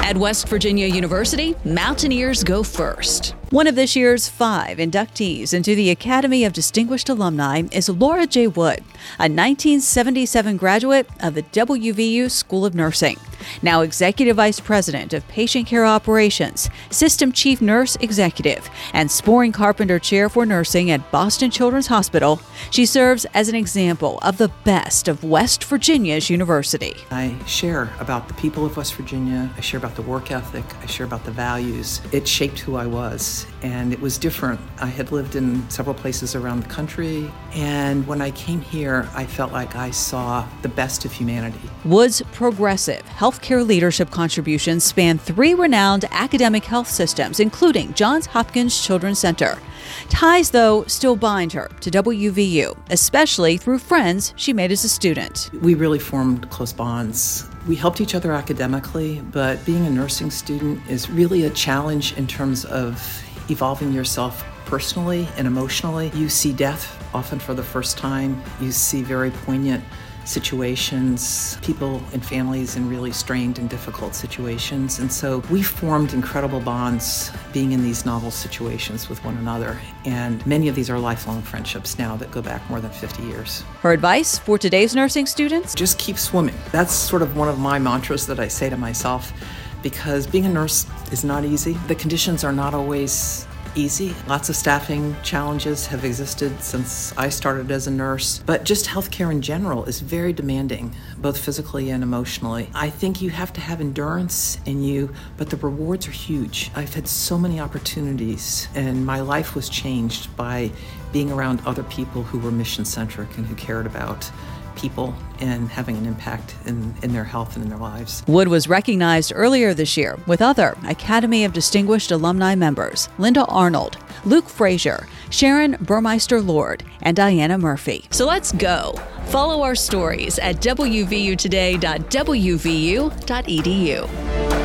At West Virginia University, Mountaineers go first. One of this year's 5 inductees into the Academy of Distinguished Alumni is Laura J. Wood, a 1977 graduate of the WVU School of Nursing. Now Executive Vice President of Patient Care Operations, System Chief Nurse Executive, and Sporing Carpenter Chair for Nursing at Boston Children's Hospital, she serves as an example of the best of West Virginia's university. I share about the people of West Virginia. I share about the work ethic. I share about the values. It shaped who I was, and it was different. I had lived in several places around the country, and when I came here, I felt like I saw the best of humanity. Wood's progressive healthcare leadership contributions span 3 renowned academic health systems, including Johns Hopkins Children's Center. Ties, though, still bind her to WVU, especially through friends she made as a student. We really formed close bonds. We helped each other academically, but being a nursing student is really a challenge in terms of evolving yourself personally and emotionally. You see death often for the first time. You see very poignant situations, people and families in really strained and difficult situations. And so we formed incredible bonds being in these novel situations with one another. And many of these are lifelong friendships now that go back more than 50 years. Her advice for today's nursing students? Just keep swimming. That's sort of one of my mantras that I say to myself, because being a nurse is not easy. The conditions are not always easy. Lots of staffing challenges have existed since I started as a nurse, but just healthcare in general is very demanding, both physically and emotionally. I think you have to have endurance in you, but the rewards are huge. I've had so many opportunities, and my life was changed by being around other people who were mission-centric and who cared about people and having an impact in their health and in their lives. Wood was recognized earlier this year with other Academy of Distinguished Alumni members, Linda Arnold, Luke Frazier, Sharon Burmeister-Lord, and Diana Murphy. So let's go. Follow our stories at wvutoday.wvu.edu.